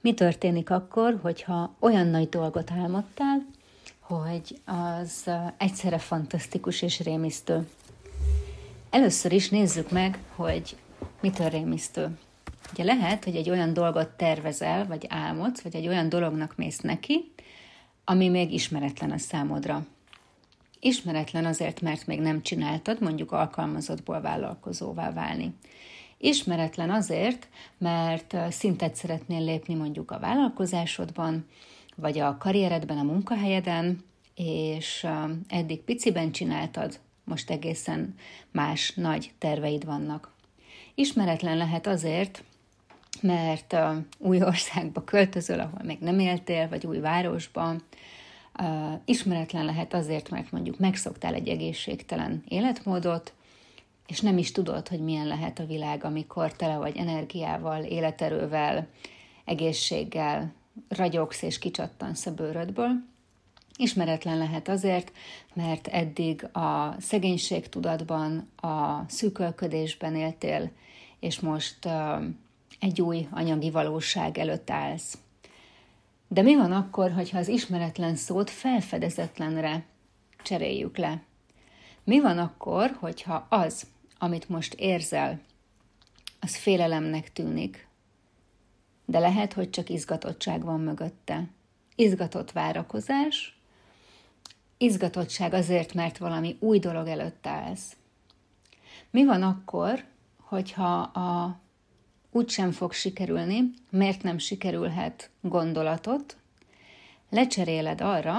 Mi történik akkor, hogyha olyan nagy dolgot álmodtál, hogy az egyszerre fantasztikus és rémisztő? Először is nézzük meg, hogy mitől rémisztő. Ugye lehet, hogy egy olyan dolgot tervezel, vagy álmodsz, vagy egy olyan dolognak mész neki, ami még ismeretlen a számodra. Ismeretlen azért, mert még nem csináltad, mondjuk alkalmazottból vállalkozóvá válni. Ismeretlen azért, mert szintet szeretnél lépni mondjuk a vállalkozásodban, vagy a karrieredben, a munkahelyeden, és eddig piciben csináltad, most egészen más nagy terveid vannak. Ismeretlen lehet azért, mert új országba költözöl, ahol még nem éltél, vagy új városba. Ismeretlen lehet azért, mert mondjuk megszoktál egy egészségtelen életmódot, és nem is tudod, hogy milyen lehet a világ, amikor tele vagy energiával, életerővel, egészséggel ragyogsz és kicsattansz a bőrödből. Ismeretlen lehet azért, mert eddig a szegénység tudatban, a szűkölködésben éltél, és most egy új anyagi valóság előtt állsz. De mi van akkor, hogyha az ismeretlen szót felfedezetlenre cseréljük le? Mi van akkor, hogyha az, amit most érzel, az félelemnek tűnik, de lehet, hogy csak izgatottság van mögötte. Izgatott várakozás, izgatottság azért, mert valami új dolog előtt állsz. Mi van akkor, hogyha úgysem fog sikerülni, miért nem sikerülhet gondolatot, lecseréled arra,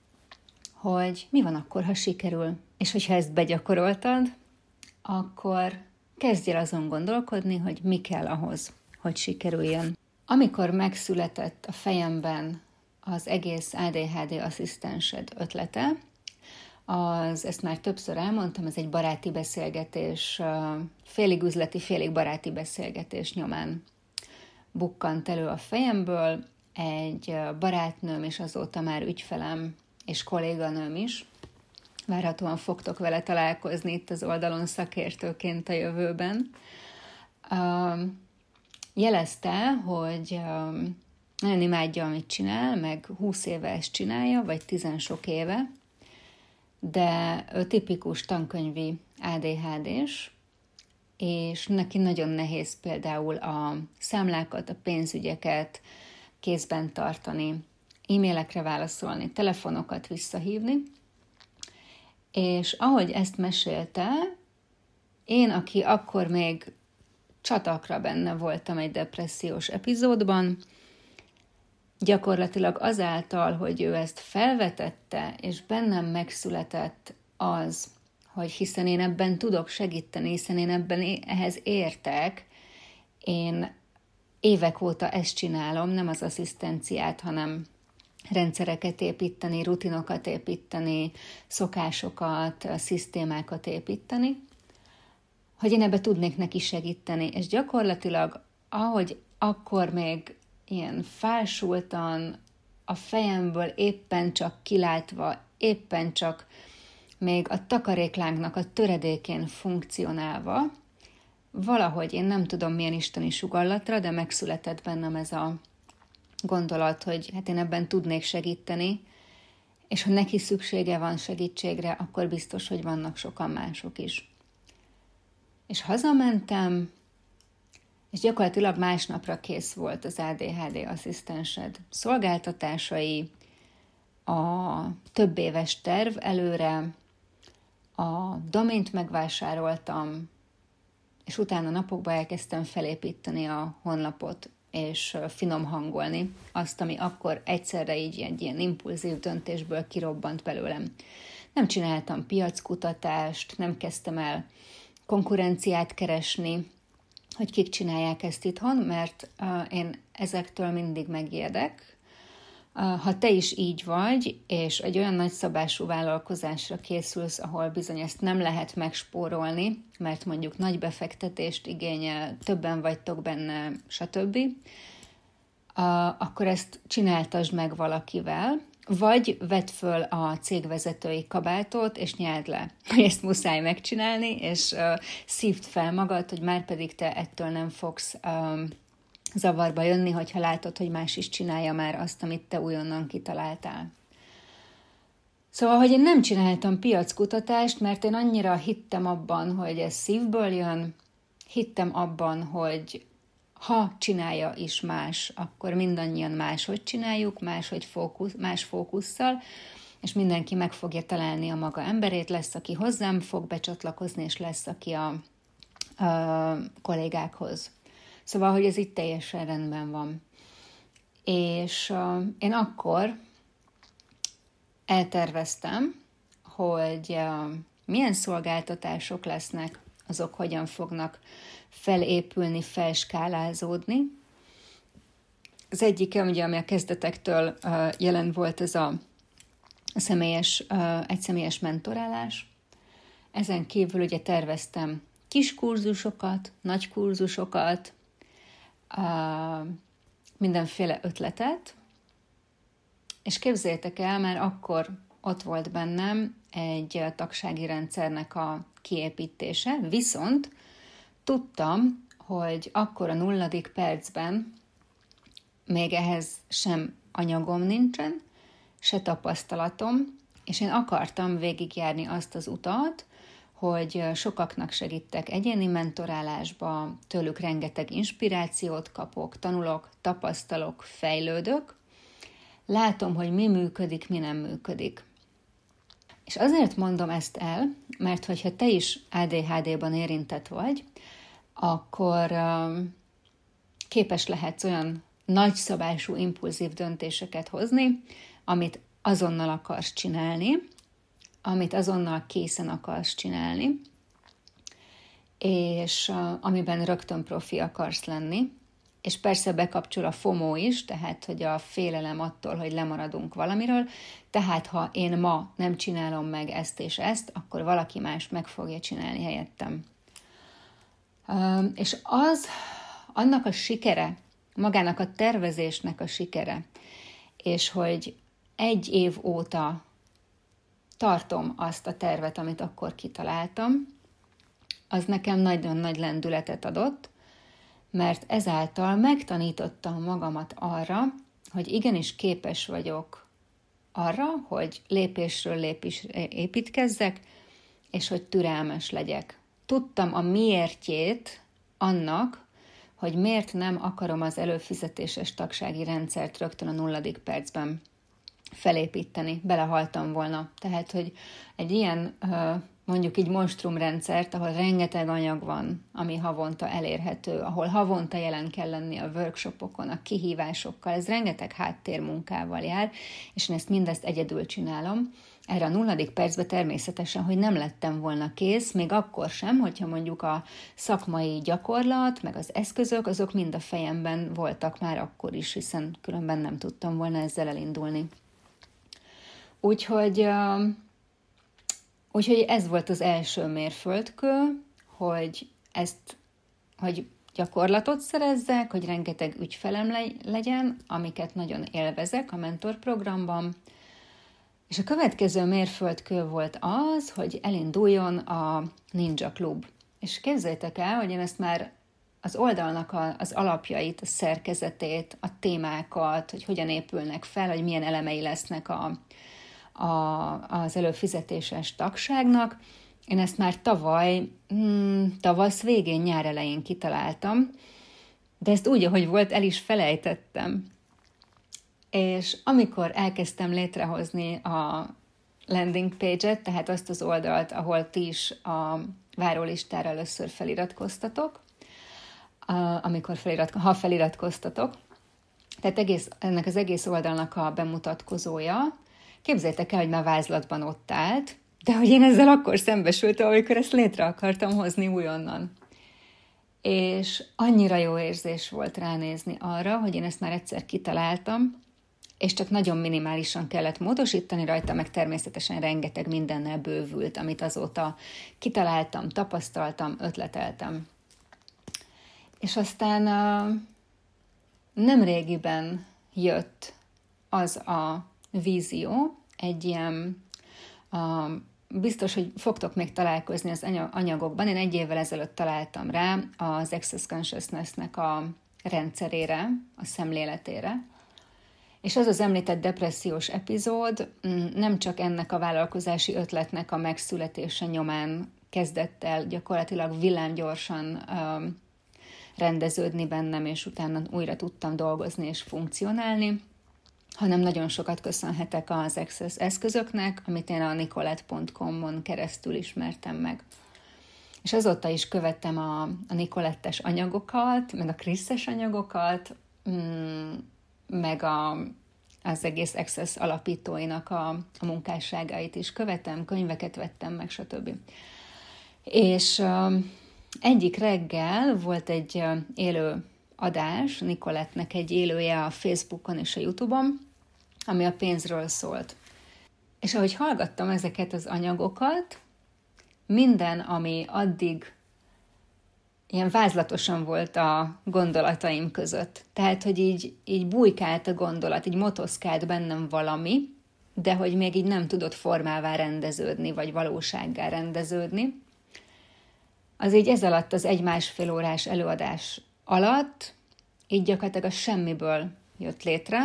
hogy mi van akkor, ha sikerül. És hogyha ezt begyakoroltad, akkor kezdj el azon gondolkodni, hogy mi kell ahhoz, hogy sikerüljön. Amikor megszületett a fejemben az egész ADHD asszisztensed ötlete, ezt már többször elmondtam, ez egy baráti beszélgetés, félig üzleti, félig baráti beszélgetés nyomán bukkant elő a fejemből. Egy barátnőm, és azóta már ügyfelem és kolléganőm is, várhatóan fogtok vele találkozni itt az oldalon szakértőként a jövőben, jelezte, hogy nagyon imádja, amit csinál, meg 20 éve ezt csinálja, vagy 10 sok éve, de ő tipikus tankönyvi ADHD-s, és neki nagyon nehéz például a számlákat, a pénzügyeket kézben tartani, e-mailekre válaszolni, telefonokat visszahívni, és ahogy ezt mesélte, én, aki akkor még csatakra benne voltam egy depressziós epizódban, gyakorlatilag azáltal, hogy ő ezt felvetette, és bennem megszületett az, hogy hiszen én ebben tudok segíteni, hiszen én ehhez értek, én évek óta ezt csinálom, nem az asszisztenciát, hanem rendszereket építeni, rutinokat építeni, szokásokat, szisztémákat építeni, hogy én ebbe tudnék neki segíteni. És gyakorlatilag, ahogy akkor még ilyen fásultan, a fejemből éppen csak kilátva, éppen csak még a takaréklánknak a töredékén funkcionálva, valahogy én nem tudom milyen isteni sugallatra, de megszületett bennem ez a gondolat, hogy hát én ebben tudnék segíteni, és ha neki szüksége van segítségre, akkor biztos, hogy vannak sokan mások is. És hazamentem, és gyakorlatilag másnapra kész volt az ADHD asszisztensed szolgáltatásai, a több éves terv előre, a domaint megvásároltam, és utána napokban elkezdtem felépíteni a honlapot, és finom hangolni azt, ami akkor egyszerre így egy ilyen impulzív döntésből kirobbant belőlem. Nem csináltam piackutatást, nem kezdtem el konkurenciát keresni, hogy kik csinálják ezt itthon, mert én ezektől mindig megijedek. Ha te is így vagy, és egy olyan nagyszabású vállalkozásra készülsz, ahol bizony ezt nem lehet megspórolni, mert mondjuk nagy befektetést igényel, többen vagytok benne, stb., akkor ezt csináltasd meg valakivel, vagy vedd föl a cégvezetői kabátot, és nyeld le, hogy ezt muszáj megcsinálni, és szívd fel magad, hogy már pedig te ettől nem fogsz zavarba jönni, hogyha látod, hogy más is csinálja már azt, amit te újonnan kitaláltál. Szóval, hogy én nem csináltam piackutatást, mert én annyira hittem abban, hogy ez szívből jön, hittem abban, hogy ha csinálja is más, akkor mindannyian máshogy csináljuk, más fókusszal, és mindenki meg fogja találni a maga emberét, lesz, aki hozzám fog becsatlakozni, és lesz, aki a kollégákhoz. Szóval, hogy ez itt teljesen rendben van. És én akkor elterveztem, hogy milyen szolgáltatások lesznek, azok hogyan fognak felépülni, felskálázódni. Az egyik, ugye, ami a kezdetektől jelen volt, ez egy személyes mentorálás. Ezen kívül ugye terveztem kis kurzusokat, nagy kurzusokat, mindenféle ötletet, és képzeljétek el, már akkor ott volt bennem egy tagsági rendszernek a kiépítése, viszont tudtam, hogy akkor a 0. percben még ehhez sem anyagom nincsen, se tapasztalatom, és én akartam végigjárni azt az utat, hogy sokaknak segítek egyéni mentorálásba, tőlük rengeteg inspirációt kapok, tanulok, tapasztalok, fejlődök, látom, hogy mi működik, mi nem működik. És azért mondom ezt el, mert hogyha te is ADHD-ban érintett vagy, akkor képes lehetsz olyan nagyszabású, impulzív döntéseket hozni, amit azonnal akarsz csinálni, amit azonnal készen akarsz csinálni, és amiben rögtön profi akarsz lenni, és persze bekapcsol a FOMO is, tehát hogy a félelem attól, hogy lemaradunk valamiről, tehát ha én ma nem csinálom meg ezt és ezt, akkor valaki más meg fogja csinálni helyettem. És annak a sikere, magának a tervezésnek a sikere, és hogy 1 év óta tartom azt a tervet, amit akkor kitaláltam, az nekem nagyon nagy lendületet adott, mert ezáltal megtanítottam magamat arra, hogy igenis képes vagyok arra, hogy lépésről lépésre építkezzek, és hogy türelmes legyek. Tudtam a miértjét annak, hogy miért nem akarom az előfizetéses tagsági rendszert rögtön a 0. percben felépíteni, belehaltam volna. Tehát, hogy egy ilyen, mondjuk így monstrumrendszert, ahol rengeteg anyag van, ami havonta elérhető, ahol havonta jelen kell lenni a workshopokon, a kihívásokkal, ez rengeteg háttérmunkával jár, és én mindezt egyedül csinálom. Erre a 0. percben természetesen, hogy nem lettem volna kész, még akkor sem, hogyha mondjuk a szakmai gyakorlat, meg az eszközök, azok mind a fejemben voltak már akkor is, hiszen különben nem tudtam volna ezzel elindulni. Úgyhogy ez volt az első mérföldkő, hogy gyakorlatot szerezzek, hogy rengeteg ügyfelem legyen, amiket nagyon élvezek a mentorprogramban. És a következő mérföldkő volt az, hogy elinduljon a Ninja Klub. És képzeljétek el, hogy én ezt már az oldalnak az alapjait, a szerkezetét, a témákat, hogy hogyan épülnek fel, hogy milyen elemei lesznek az előfizetéses tagságnak. Én ezt már tavasz végén, nyár elején kitaláltam, de ezt úgy, ahogy volt, el is felejtettem. És amikor elkezdtem létrehozni a landing page-et, tehát azt az oldalt, ahol ti is a várólistára először feliratkoztatok, ha feliratkoztatok, tehát ennek az egész oldalnak a bemutatkozója, képzeljétek el, hogy már vázlatban ott állt, de hogy én ezzel akkor szembesültem, amikor ezt létre akartam hozni újonnan. És annyira jó érzés volt ránézni arra, hogy én ezt már egyszer kitaláltam, és csak nagyon minimálisan kellett módosítani rajta, meg természetesen rengeteg mindennel bővült, amit azóta kitaláltam, tapasztaltam, ötleteltem. És aztán nemrégiben jött az a vízió, egy ilyen, biztos, hogy fogtok még találkozni az anyagokban, én 1 évvel ezelőtt találtam rá az Access Consciousness-nek rendszerére, a szemléletére. És az az említett depressziós epizód nem csak ennek a vállalkozási ötletnek a megszületése nyomán kezdett el gyakorlatilag villámgyorsan rendeződni bennem, és utána újra tudtam dolgozni és funkcionálni, hanem nagyon sokat köszönhetek az Access eszközöknek, amit én a nicolette.com-on keresztül ismertem meg. És azóta is követtem a Nicolette-es anyagokat, meg a Chris-es anyagokat, meg az egész Access alapítóinak a munkásságait is követem, könyveket vettem meg, stb. És egyik reggel volt egy élő adás, Nicolette-nek egy élője a Facebookon és a YouTube-on, ami a pénzről szólt. És ahogy hallgattam ezeket az anyagokat, minden, ami addig ilyen vázlatosan volt a gondolataim között. Tehát, hogy így bujkált a gondolat, így motoszkált bennem valami, de hogy még így nem tudott formává rendeződni, vagy valósággá rendeződni. Az így ez alatt az 1-1,5 órás előadás alatt így gyakorlatilag a semmiből jött létre,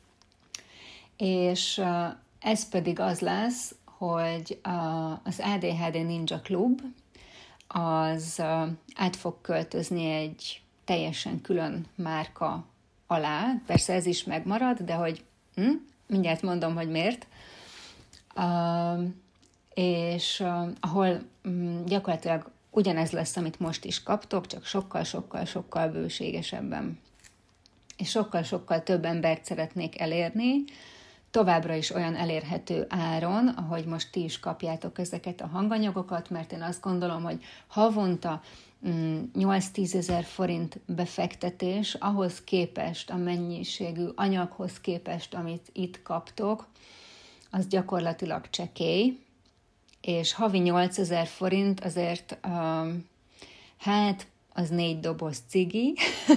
és ez pedig az lesz, hogy az ADHD Ninja Club az át fog költözni egy teljesen külön márka alá. Persze ez is megmarad, de hogy mindjárt mondom, hogy miért. És ahol gyakorlatilag ugyanez lesz, amit most is kaptok, csak sokkal bőségesebben. És sokkal több embert szeretnék elérni, továbbra is olyan elérhető áron, ahogy most ti is kapjátok ezeket a hanganyagokat, mert én azt gondolom, hogy havonta 8-10 ezer forint befektetés ahhoz képest, a mennyiségű anyaghoz képest, amit itt kaptok, az gyakorlatilag csekély, és havi 8 ezer forint azért, hát az 4 doboz cigi,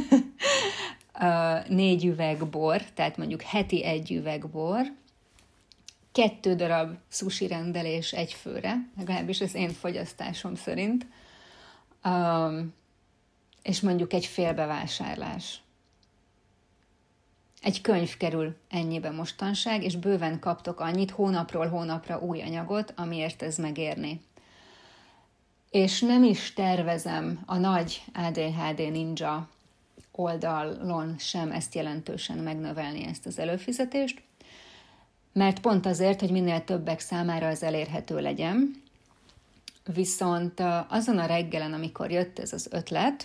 4 üveg bor, tehát mondjuk heti 1 üveg bor, 2 darab sushi rendelés egy főre, legalábbis az én fogyasztásom szerint, és mondjuk egy félbevásárlás. Egy könyv kerül ennyibe mostanság, és bőven kaptok annyit hónapról hónapra új anyagot, amiért ez megérni. És nem is tervezem a nagy ADHD Ninja oldalon sem ezt jelentősen megnövelni, ezt az előfizetést, mert pont azért, hogy minél többek számára az elérhető legyen. Viszont azon a reggelen, amikor jött ez az ötlet,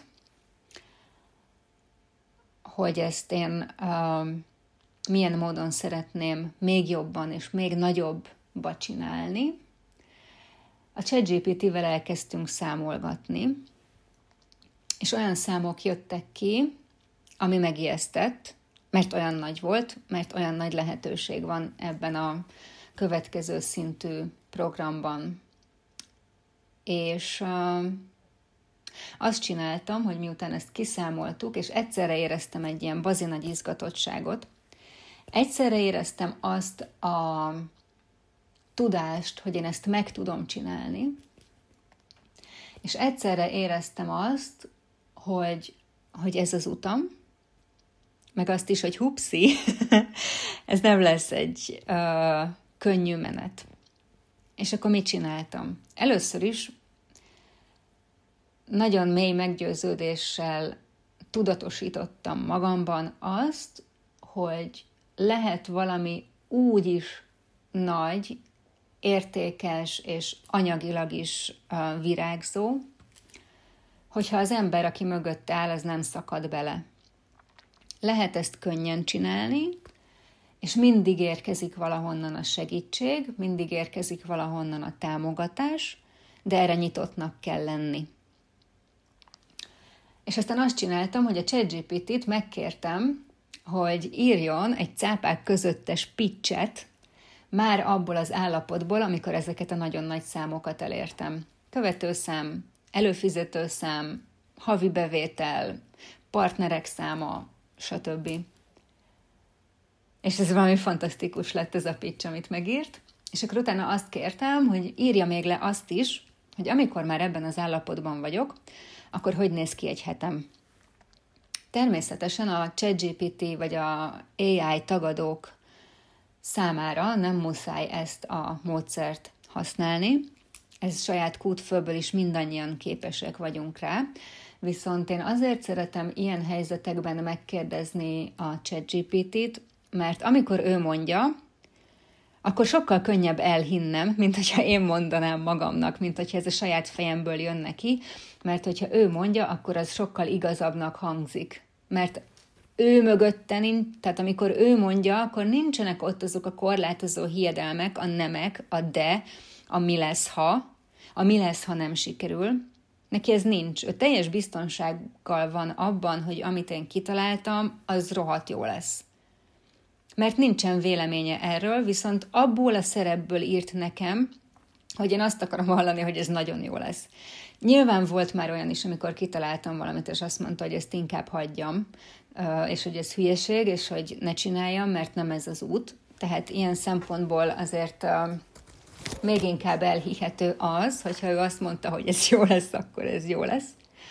hogy ezt én milyen módon szeretném még jobban és még nagyobbba csinálni, a ChatGPT-vel elkezdtünk számolgatni, és olyan számok jöttek ki, ami megijesztett, mert olyan nagy volt, mert olyan nagy lehetőség van ebben a következő szintű programban. És azt csináltam, hogy miután ezt kiszámoltuk, és egyszerre éreztem egy ilyen bazinagy izgatottságot, egyszerre éreztem azt a tudást, hogy én ezt meg tudom csinálni, és egyszerre éreztem azt, hogy ez az utam, meg azt is, hogy hupszi, ez nem lesz egy könnyű menet. És akkor mit csináltam? Először is nagyon mély meggyőződéssel tudatosítottam magamban azt, hogy lehet valami úgy is nagy, értékes és anyagilag is virágzó, hogyha az ember, aki mögött áll, az nem szakad bele. Lehet ezt könnyen csinálni, és mindig érkezik valahonnan a segítség, mindig érkezik valahonnan a támogatás, de erre nyitottnak kell lenni. És aztán azt csináltam, hogy a ChatGPT-t megkértem, hogy írjon egy cápák közöttes pitchet már abból az állapotból, amikor ezeket a nagyon nagy számokat elértem. Követőszám, előfizetőszám, havi bevétel, partnerek száma, stb. És ez valami fantasztikus lett ez a pitch, amit megírt. És akkor utána azt kértem, hogy írja még le azt is, hogy amikor már ebben az állapotban vagyok, akkor hogy néz ki egy hetem. természetesen a ChatGPT vagy a AI tagadók számára nem muszáj ezt a módszert használni. Ez saját kútfőből is mindannyian képesek vagyunk rá. Viszont én azért szeretem ilyen helyzetekben megkérdezni a ChatGPT-t, mert amikor ő mondja, akkor sokkal könnyebb elhinnem, mint hogyha én mondanám magamnak, mint hogyha ez a saját fejemből jön neki, mert hogyha ő mondja, akkor az sokkal igazabbnak hangzik. Mert ő mögötte nincs, tehát amikor ő mondja, akkor nincsenek ott azok a korlátozó hiedelmek, a nemek, a de, a mi lesz, ha nem sikerül. Neki ez nincs. Ő teljes biztonsággal van abban, hogy amit én kitaláltam, az rohadt jó lesz. Mert nincsen véleménye erről, viszont abból a szerepből írt nekem, hogy én azt akarom hallani, hogy ez nagyon jó lesz. Nyilván volt már olyan is, amikor kitaláltam valamit, és azt mondta, hogy ezt inkább hagyjam, és hogy ez hülyeség, és hogy ne csináljam, mert nem ez az út. Tehát ilyen szempontból azért még inkább elhihető az, hogyha ő azt mondta, hogy ez jó lesz, akkor ez jó lesz.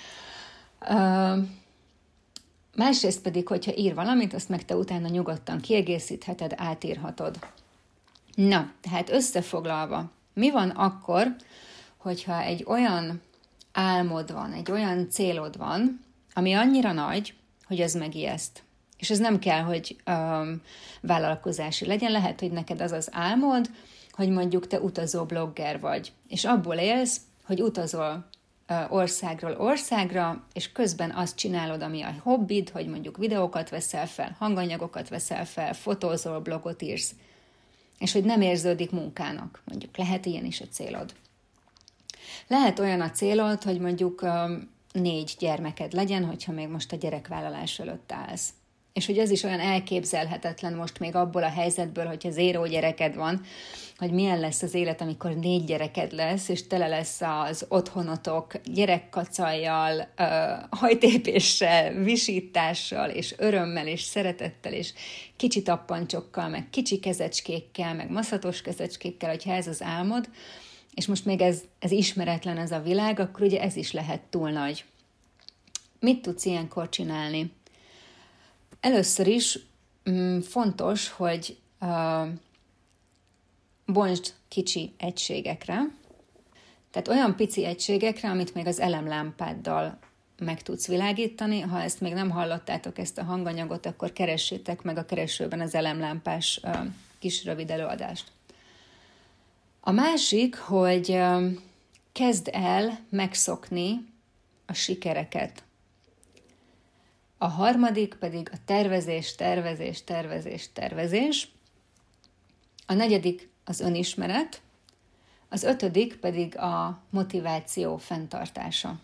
Másrészt pedig, hogyha ír valamit, azt meg te utána nyugodtan kiegészítheted, átírhatod. Na, tehát összefoglalva, mi van akkor, hogyha egy olyan álmod van, egy olyan célod van, ami annyira nagy, hogy az megijeszt. És ez nem kell, hogy vállalkozási legyen, lehet, hogy neked az az álmod, hogy mondjuk te utazó blogger vagy, és abból élsz, hogy utazol országról országra, és közben azt csinálod, ami a hobbid, hogy mondjuk videókat veszel fel, hanganyagokat veszel fel, fotózol, blogot írsz, és hogy nem érződik munkának. Mondjuk lehet ilyen is a célod. Lehet olyan a célod, hogy mondjuk 4 gyermeked legyen, hogyha még most a gyerekvállalás előtt állsz. És hogy ez is olyan elképzelhetetlen most még abból a helyzetből, hogyha 0 gyereked van, hogy milyen lesz az élet, amikor 4 gyereked lesz, és tele lesz az otthonotok gyerekkacajjal, hajtépéssel, visítással, és örömmel, és szeretettel, és kicsi tappancsokkal, meg kicsi kezecskékkel, meg maszatos kezecskékkel, hogyha ez az álmod, és most még ez ismeretlen ez a világ, akkor ugye ez is lehet túl nagy. Mit tudsz ilyenkor csinálni? Először is fontos, hogy bontsd kicsi egységekre, tehát olyan pici egységekre, amit még az elemlámpáddal meg tudsz világítani. Ha ezt még nem hallottátok, ezt a hanganyagot, akkor keressétek meg a keresőben az elemlámpás kis rövid előadást. A másik, hogy kezd el megszokni a sikereket. A harmadik pedig a tervezés. A negyedik az önismeret, az 5. pedig a motiváció fenntartása.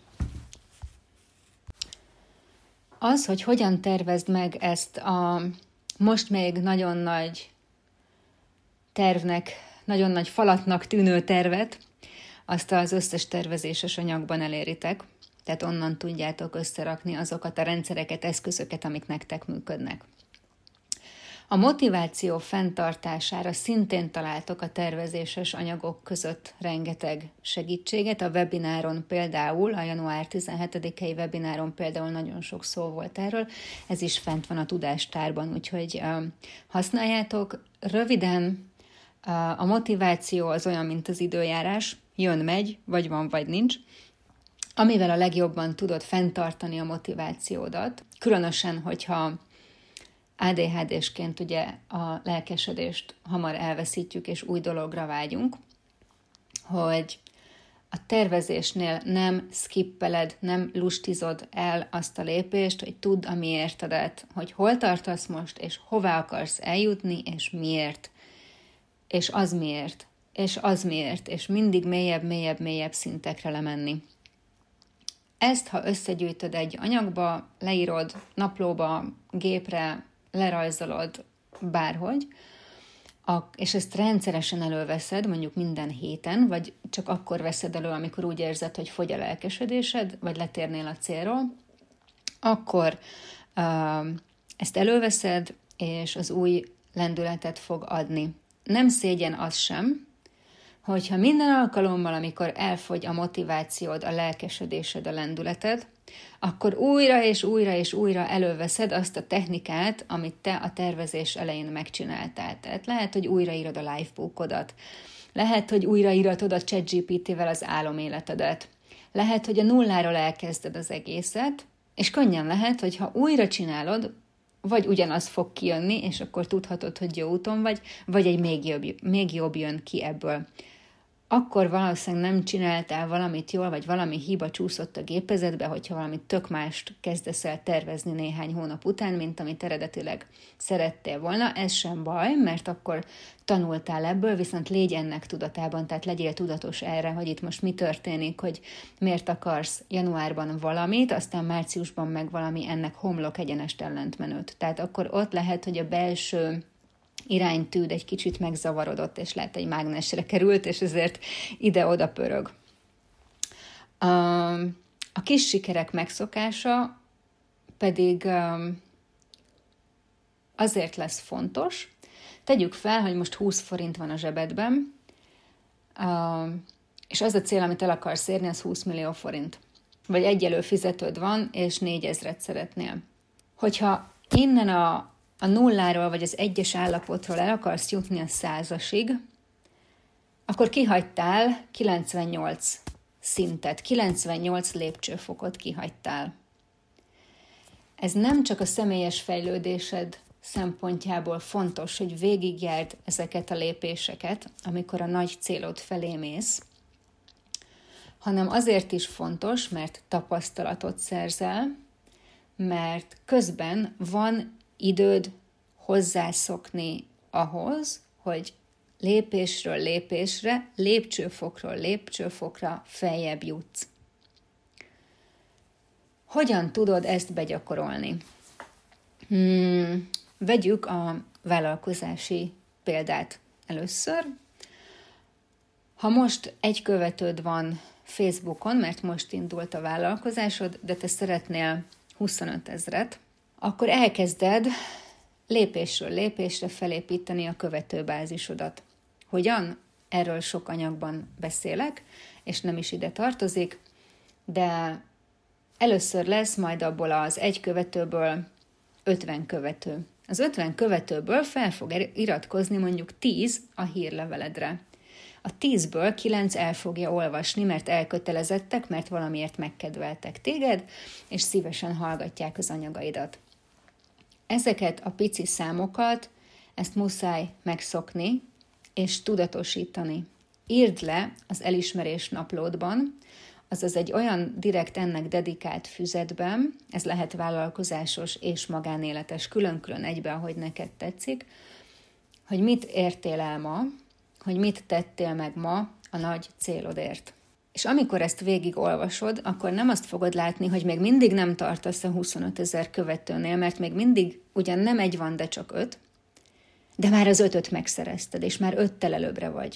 Az, hogy hogyan tervezd meg ezt a most még nagyon nagy tervnek, nagyon nagy falatnak tűnő tervet, azt az összes tervezéses anyagban eléritek, tehát onnan tudjátok összerakni azokat a rendszereket, eszközöket, amik nektek működnek. A motiváció fenntartására szintén találtok a tervezéses anyagok között rengeteg segítséget. A webináron például, a január 17-i webináron például nagyon sok szó volt erről, ez is fent van a tudástárban, úgyhogy használjátok. Röviden, a motiváció az olyan, mint az időjárás, jön-megy, vagy van, vagy nincs, amivel a legjobban tudod fenntartani a motivációdat, különösen, hogyha ADHD-sként ugye a lelkesedést hamar elveszítjük, és új dologra vágyunk, hogy a tervezésnél nem skippeled, nem lustizod el azt a lépést, hogy tudd a miértedet, hogy hol tartasz most, és hová akarsz eljutni, és miért. És az miért, és az miért, és mindig mélyebb szintekre lemenni. Ezt, ha összegyűjtöd egy anyagba, leírod naplóba, gépre, lerajzolod bárhogy, és ezt rendszeresen előveszed, mondjuk minden héten, vagy csak akkor veszed elő, amikor úgy érzed, hogy fogy a lelkesedésed, vagy letérnél a célról, akkor ezt előveszed, és az új lendületet fog adni. Nem szégyen az sem, hogyha minden alkalommal, amikor elfogy a motivációd, a lelkesedésed, a lendületed, akkor újra és újra és újra előveszed azt a technikát, amit te a tervezés elején megcsináltál. Tehát lehet, hogy újraírod a lifebookodat, lehet, hogy újraíratod a ChatGPT-vel az áloméletedet, lehet, hogy a nulláról elkezded az egészet, és könnyen lehet, hogy ha újra csinálod, vagy ugyanaz fog kijönni, és akkor tudhatod, hogy jó úton vagy egy még jobb jön ki ebből. Akkor valószínűleg nem csináltál valamit jól, vagy valami hiba csúszott a gépezetbe, hogyha valamit tök mást kezdesz el tervezni néhány hónap után, mint amit eredetileg szerettél volna. Ez sem baj, mert akkor tanultál ebből, viszont légy ennek tudatában, tehát legyél tudatos erre, hogy itt most mi történik, hogy miért akarsz januárban valamit, aztán márciusban meg valami ennek homlok egyenest ellentmenőt. Tehát akkor ott lehet, hogy a belső iránytűd egy kicsit megzavarodott, és lehet egy mágnesre került, és ezért ide-oda pörög. A kis sikerek megszokása pedig azért lesz fontos. Tegyük fel, hogy most 20 forint van a zsebedben, és az a cél, amit el akarsz érni, az 20 millió forint. Vagy egy előfizetőd van, és 4000-et szeretnél. Hogyha innen a nulláról vagy az egyes állapotról el akarsz jutni a 100-asig, akkor kihagytál 98 szintet, 98 lépcsőfokot kihagytál. Ez nem csak a személyes fejlődésed szempontjából fontos, hogy végigjárd ezeket a lépéseket, amikor a nagy célod felé mész, hanem azért is fontos, mert tapasztalatot szerzel, mert közben van időd hozzászokni ahhoz, hogy lépésről lépésre, lépcsőfokról lépcsőfokra feljebb jutsz. Hogyan tudod ezt begyakorolni? Vegyük a vállalkozási példát először. Ha most egy követőd van Facebookon, mert most indult a vállalkozásod, de te szeretnél 25 000, akkor elkezded lépésről lépésre felépíteni a követőbázisodat. Hogyan? Erről sok anyagban beszélek, és nem is ide tartozik, de először lesz majd abból az egy követőből 50 követő. Az 50 követőből fel fog iratkozni mondjuk 10 a hírleveledre. A 10-ből 9 el fogja olvasni, mert elkötelezettek, mert valamiért megkedveltek téged, és szívesen hallgatják az anyagaidat. Ezeket a pici számokat, ezt muszáj megszokni, és tudatosítani. Írd le az elismerés naplódban, azaz egy olyan direkt ennek dedikált füzetben, ez lehet vállalkozásos és magánéletes, külön-külön egybe, ahogy neked tetszik, hogy mit értél el ma, hogy mit tettél meg ma a nagy célodért. És amikor ezt végig olvasod, akkor nem azt fogod látni, hogy még mindig nem tartasz a 25 000 követőnél, mert még mindig ugyan nem egy van, de csak 5, de már az 5-öt megszerezted, és már 5-tel előbbre vagy.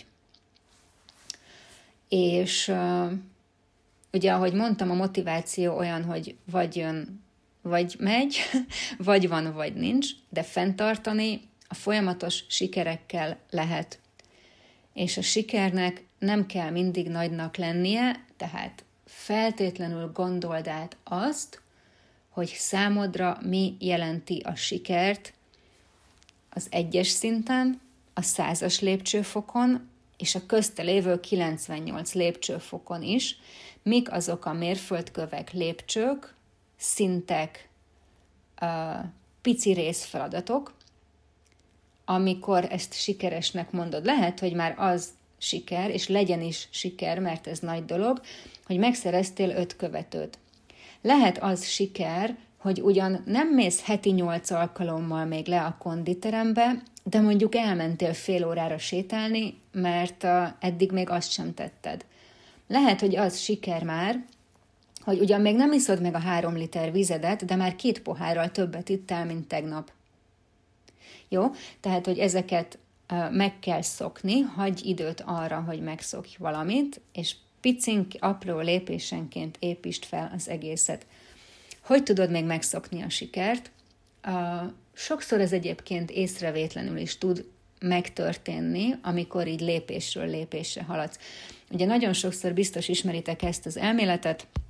És ugye, ahogy mondtam, a motiváció olyan, hogy vagy jön, vagy megy, vagy van, vagy nincs, de fenntartani a folyamatos sikerekkel lehet. És a sikernek nem kell mindig nagynak lennie, tehát feltétlenül gondold át azt, hogy számodra mi jelenti a sikert az 1-es szinten, a 100-as lépcsőfokon, és a közte lévő 98 lépcsőfokon is, mik azok a mérföldkövek, lépcsők, szintek, pici részfeladatok, amikor ezt sikeresnek mondod. Lehet, hogy már az siker, és legyen is siker, mert ez nagy dolog, hogy megszereztél 5 követőt. Lehet az siker, hogy ugyan nem mész heti 8 alkalommal még le a konditerembe, de mondjuk elmentél fél órára sétálni, mert eddig még azt sem tetted. Lehet, hogy az siker már, hogy ugyan még nem iszod meg a 3 liter vizedet, de már 2 pohárral többet ittál, mint tegnap. Jó? Tehát, hogy ezeket meg kell szokni, hagyj időt arra, hogy megszokj valamit, és picink, apró lépésenként építsd fel az egészet. Hogy tudod még megszokni a sikert? Sokszor ez egyébként észrevétlenül is tud megtörténni, amikor így lépésről lépésre haladsz. Ugye nagyon sokszor biztos ismeritek ezt az elméletet,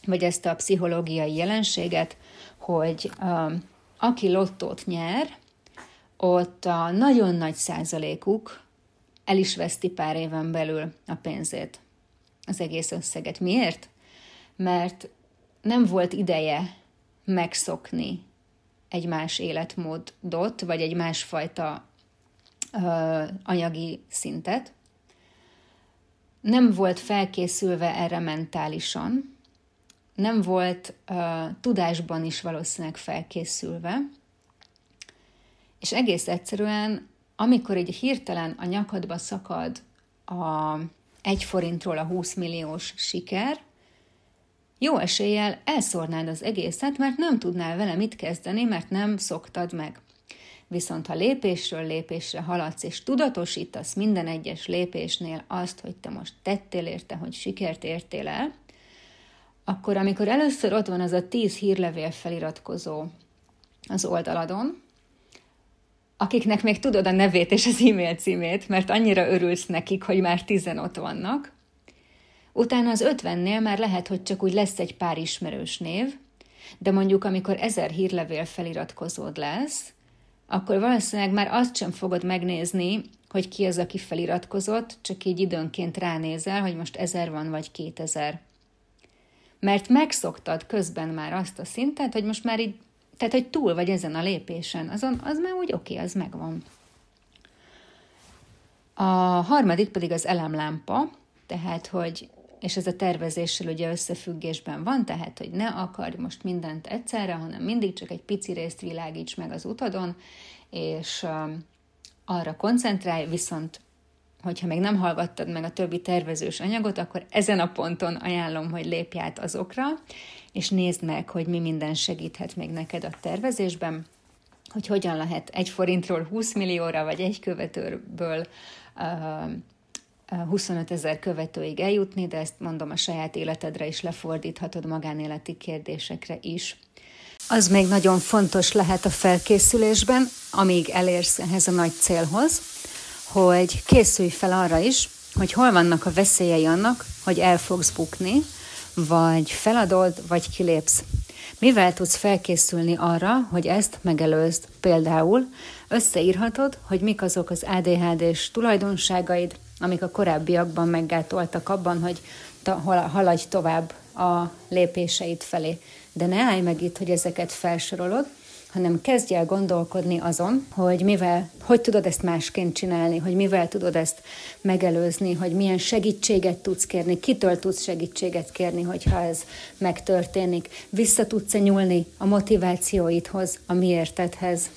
vagy ezt a pszichológiai jelenséget, hogy aki lottót nyer, ott a nagyon nagy százalékuk el is veszti pár éven belül a pénzét, az egész összeget. Miért? Mert nem volt ideje megszokni egy más életmódot, vagy egy másfajta anyagi szintet. Nem volt felkészülve erre mentálisan, nem volt tudásban is valószínűleg felkészülve, és egész egyszerűen, amikor így hirtelen a nyakadba szakad a 1 forintról a 20 milliós siker, jó eséllyel elszórnád az egészet, mert nem tudnál vele mit kezdeni, mert nem szoktad meg. Viszont ha lépésről lépésre haladsz, és tudatosítasz minden egyes lépésnél azt, hogy te most tettél érte, hogy sikert értél el, akkor amikor először ott van az a 10 hírlevél feliratkozó az oldaladon, akiknek még tudod a nevét és az e-mail címét, mert annyira örülsz nekik, hogy már 10 ott vannak, utána az 50-nél már lehet, hogy csak úgy lesz egy pár ismerős név, de mondjuk amikor 1000 hírlevél feliratkozód lesz, akkor valószínűleg már azt sem fogod megnézni, hogy ki az, aki feliratkozott, csak így időnként ránézel, hogy most 1000 van, vagy 2000. Mert megszoktad közben már azt a szintet, hogy most már így, tehát hogy túl vagy ezen a lépésen, az már úgy oké, az megvan. A harmadik pedig az elemlámpa, tehát hogy, és ez a tervezéssel ugye összefüggésben van, tehát hogy ne akarj most mindent egyszerre, hanem mindig csak egy pici részt világíts meg az utadon, és arra koncentrálj, viszont hogyha még nem hallgattad meg a többi tervezős anyagot, akkor ezen a ponton ajánlom, hogy lépj át azokra, és nézd meg, hogy mi minden segíthet még neked a tervezésben, hogy hogyan lehet 1 forintról 20 millióra, vagy egy követőből 25 000 követőig eljutni, de ezt mondom, a saját életedre is lefordíthatod, magánéleti kérdésekre is. Az még nagyon fontos lehet a felkészülésben, amíg elérsz ehhez a nagy célhoz, hogy készülj fel arra is, hogy hol vannak a veszélyei annak, hogy el fogsz bukni, vagy feladod, vagy kilépsz. Mivel tudsz felkészülni arra, hogy ezt megelőzd? Például összeírhatod, hogy mik azok az ADHD-s tulajdonságaid, amik a korábbiakban meggátoltak abban, hogy haladj tovább a lépéseid felé. De ne állj meg itt, hogy ezeket felsorolod, hanem kezdj el gondolkodni azon, hogy tudod ezt másként csinálni, hogy mivel tudod ezt megelőzni, hogy milyen segítséget tudsz kérni, kitől tudsz segítséget kérni, hogyha ez megtörténik. Vissza tudsz-e nyúlni a motivációidhoz, a miértedhez.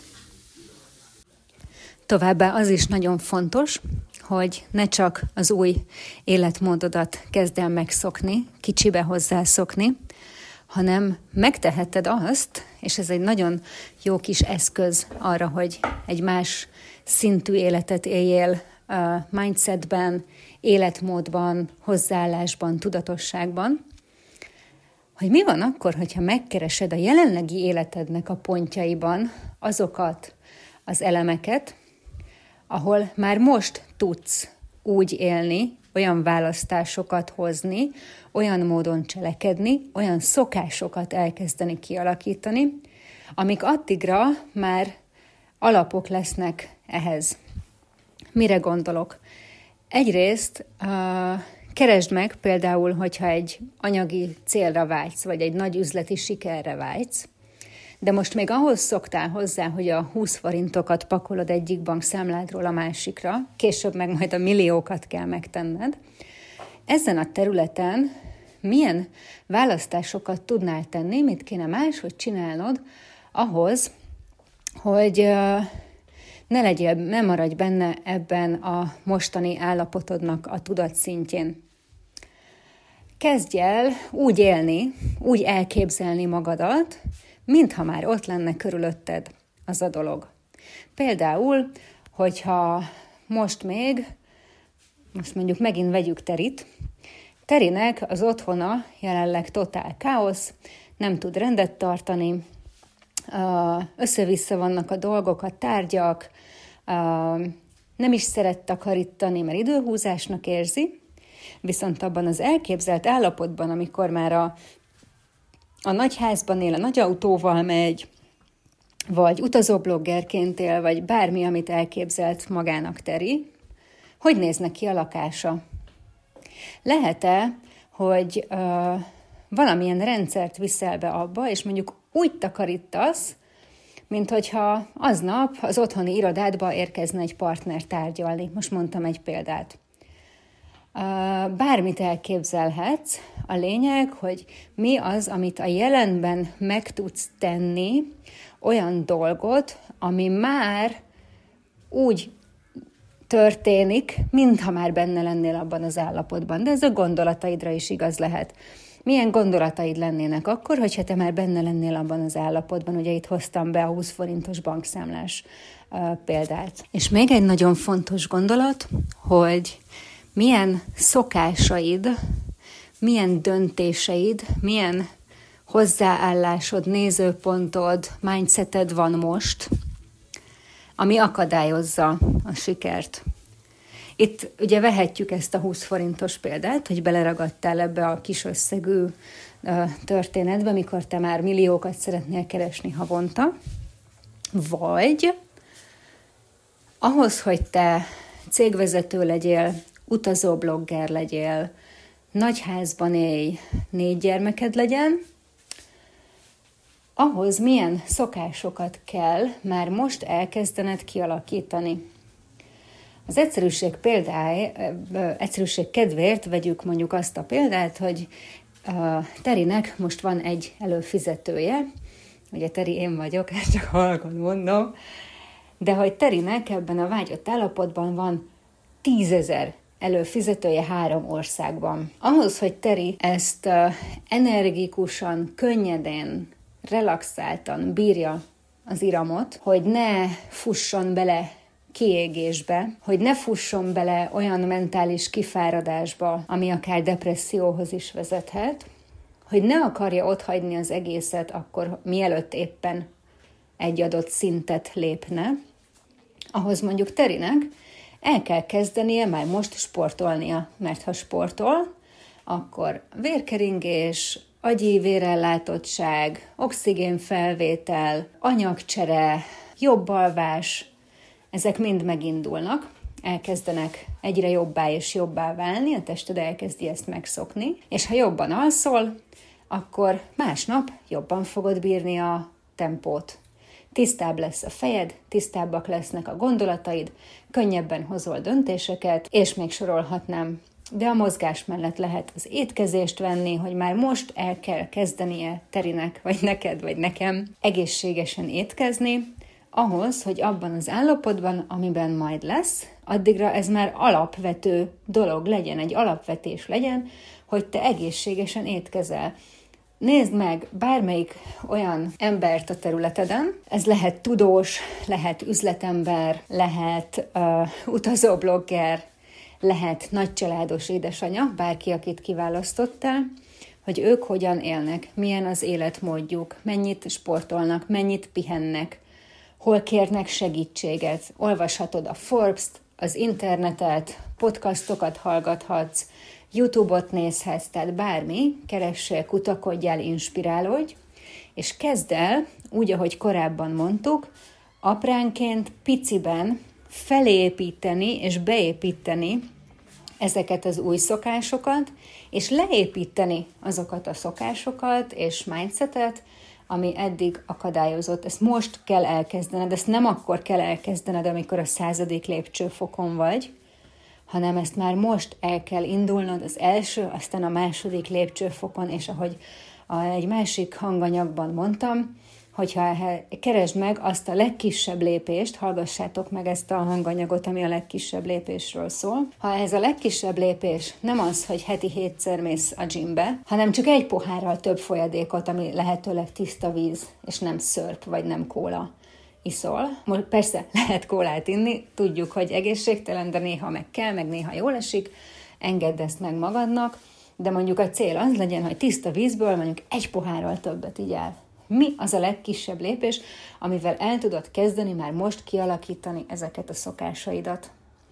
Továbbá az is nagyon fontos, hogy ne csak az új életmódodat kezd el megszokni, kicsibe hozzászokni, hanem megteheted azt, és ez egy nagyon jó kis eszköz arra, hogy egy más szintű életet éljél mindsetben, életmódban, hozzáállásban, tudatosságban, hogy mi van akkor, hogyha megkeresed a jelenlegi életednek a pontjaiban azokat az elemeket, ahol már most tudsz úgy élni, olyan választásokat hozni, olyan módon cselekedni, olyan szokásokat elkezdeni kialakítani, amik addigra már alapok lesznek ehhez. Mire gondolok? Egyrészt keresd meg például, hogyha egy anyagi célra vágysz, vagy egy nagy üzleti sikerre vágysz, de most még ahhoz szoktál hozzá, hogy a 20 forintokat pakolod egyik bankszámládról a másikra, később meg majd a milliókat kell megtenned. Ezen a területen milyen választásokat tudnál tenni, mit kéne máshogy csinálnod ahhoz, hogy ne maradj benne ebben a mostani állapotodnak a tudatszintjén. Kezdj el úgy élni, úgy elképzelni magadat, mintha már ott lenne körülötted az a dolog. Például, hogyha most mondjuk megint vegyük Terit, Terinek az otthona jelenleg totál káosz, nem tud rendet tartani, össze-vissza vannak a dolgok, a tárgyak, nem is szeret takarítani, mert időhúzásnak érzi, viszont abban az elképzelt állapotban, amikor már a a nagyházban él, a nagy autóval megy, vagy utazóbloggerként él, vagy bármi, amit elképzelt magának Teri, hogy néz neki a lakása? Lehet-e, hogy valamilyen rendszert viszel be abba, és mondjuk úgy takarítasz, mint hogyha aznap az otthoni irodádba érkezne egy partner tárgyalni. Most mondtam egy példát. Bármit elképzelhetsz, a lényeg, hogy mi az, amit a jelenben meg tudsz tenni, olyan dolgot, ami már úgy történik, mintha már benne lennél abban az állapotban. De ez a gondolataidra is igaz lehet. Milyen gondolataid lennének akkor, hogyha te már benne lennél abban az állapotban? Ugye itt hoztam be a 20 forintos bankszámlás példát. És még egy nagyon fontos gondolat, hogy milyen szokásaid, milyen döntéseid, milyen hozzáállásod, nézőpontod, mindseted van most, ami akadályozza a sikert. Itt ugye vehetjük ezt a 20 forintos példát, hogy beleragadtál ebbe a kis összegű történetbe, mikor te már milliókat szeretnél keresni havonta, vagy ahhoz, hogy te cégvezető legyél, utazóblogger legyél, nagyházban élj, 4 gyermeked legyen, ahhoz milyen szokásokat kell már most elkezdened kialakítani. Az egyszerűség kedvéért vegyük mondjuk azt a példát, hogy Terinek most van egy előfizetője, ugye Teri én vagyok, ezt csak halkan mondom, de hogy Terinek ebben a vágyott állapotban van 10 000 előfizetője 3 országban. Ahhoz, hogy Teri ezt energikusan, könnyedén, relaxáltan bírja az iramot, hogy ne fusson bele kiégésbe, hogy ne fusson bele olyan mentális kifáradásba, ami akár depresszióhoz is vezethet, hogy ne akarja otthagyni az egészet akkor, mielőtt éppen egy adott szintet lépne, ahhoz mondjuk Terinek el kell kezdenie már most sportolnia, mert ha sportol, akkor vérkeringés, agyi vérellátottság, oxigénfelvétel, anyagcsere, jobb alvás, ezek mind megindulnak, elkezdenek egyre jobbá és jobbá válni, a tested elkezdi ezt megszokni, és ha jobban alszol, akkor másnap jobban fogod bírni a tempót. Tisztább lesz a fejed, tisztábbak lesznek a gondolataid, könnyebben hozol döntéseket, és még sorolhatnám. De a mozgás mellett lehet az étkezést venni, hogy már most el kell kezdenie Terinek, vagy neked, vagy nekem egészségesen étkezni, ahhoz, hogy abban az állapotban, amiben majd lesz, addigra ez már alapvető dolog legyen, egy alapvetés legyen, hogy te egészségesen étkezel. Nézd meg bármelyik olyan embert a területeden, ez lehet tudós, lehet üzletember, lehet utazóblogger, lehet nagycsaládos édesanya, bárki, akit kiválasztottál, hogy ők hogyan élnek, milyen az életmódjuk, mennyit sportolnak, mennyit pihennek, hol kérnek segítséget. Olvashatod a Forbes-t, az internetet, podcastokat hallgathatsz, YouTube-ot nézhetsz, tehát bármi, keressél, kutakodjál, inspirálódj, és kezd el, úgy, ahogy korábban mondtuk, apránként, piciben felépíteni és beépíteni ezeket az új szokásokat, és leépíteni azokat a szokásokat és mindsetet, ami eddig akadályozott. Ezt most kell elkezdened, ezt nem akkor kell elkezdened, amikor a 100. lépcsőfokon vagy, hanem ezt már most el kell indulnod az első, aztán a 2. lépcsőfokon, és ahogy egy másik hanganyagban mondtam, hogyha keresd meg azt a legkisebb lépést, hallgassátok meg ezt a hanganyagot, ami a legkisebb lépésről szól. Ha ez a legkisebb lépés nem az, hogy heti 7-szer mész a gymbe, hanem csak egy pohárral több folyadékot, ami lehetőleg tiszta víz, és nem szörp, vagy nem kóla iszol. Most persze lehet kólát inni, tudjuk, hogy egészségtelen, de néha meg kell, meg néha jól esik, engedd ezt meg magadnak, de mondjuk a cél az legyen, hogy tiszta vízből mondjuk egy pohárral többet igyál. Mi az a legkisebb lépés, amivel el tudod kezdeni már most kialakítani ezeket a szokásaidat?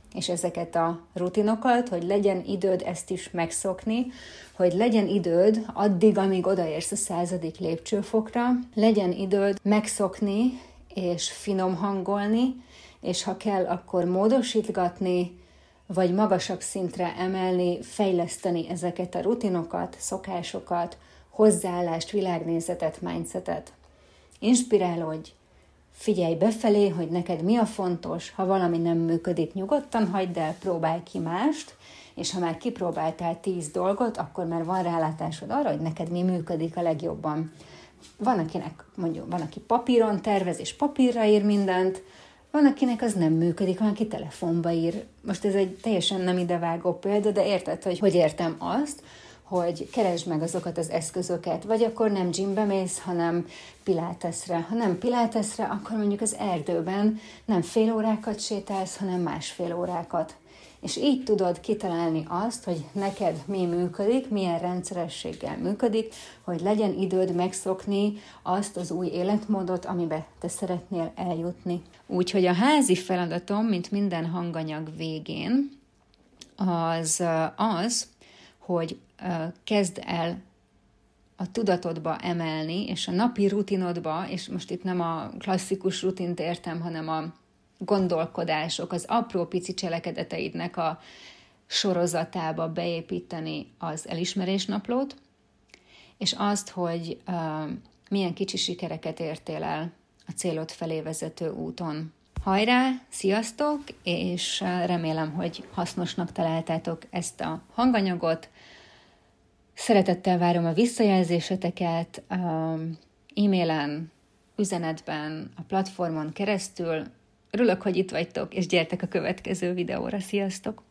és ezeket a rutinokat, hogy legyen időd ezt is megszokni, hogy legyen időd addig, amíg odaérsz a 100. lépcsőfokra, legyen időd megszokni és finom hangolni, és ha kell, akkor módosítgatni, vagy magasabb szintre emelni, fejleszteni ezeket a rutinokat, szokásokat, hozzáállást, világnézetet, mindsetet. Inspirálódj, figyelj befelé, hogy neked mi a fontos, ha valami nem működik, nyugodtan hagyd el, próbálj ki mást, és ha már kipróbáltál 10 dolgot, akkor már van rálátásod arra, hogy neked mi működik a legjobban. Van aki papíron tervez, és papírra ír mindent, van, akinek az nem működik, van, aki telefonba ír. Most ez egy teljesen nem idevágó példa, de érted, hogy értem azt, hogy keresd meg azokat az eszközöket, vagy akkor nem gymbe mész, hanem piláteszre. Ha nem piláteszre, akkor mondjuk az erdőben nem fél órákat sétálsz, hanem másfél órákat. És így tudod kitalálni azt, hogy neked mi működik, milyen rendszerességgel működik, hogy legyen időd megszokni azt az új életmódot, amiben te szeretnél eljutni. Úgyhogy a házi feladatom, mint minden hanganyag végén, az, hogy kezd el a tudatodba emelni, és a napi rutinodba, és most itt nem a klasszikus rutint értem, hanem a gondolkodások, az apró pici cselekedeteidnek a sorozatába beépíteni az elismerésnaplót, és azt, hogy milyen kicsi sikereket értél el a célod felé vezető úton. Hajrá, sziasztok, és remélem, hogy hasznosnak találtátok ezt a hanganyagot. Szeretettel várom a visszajelzéseteket e-mailen, üzenetben, a platformon keresztül. Örülök, hogy itt vagytok, és gyertek a következő videóra. Sziasztok!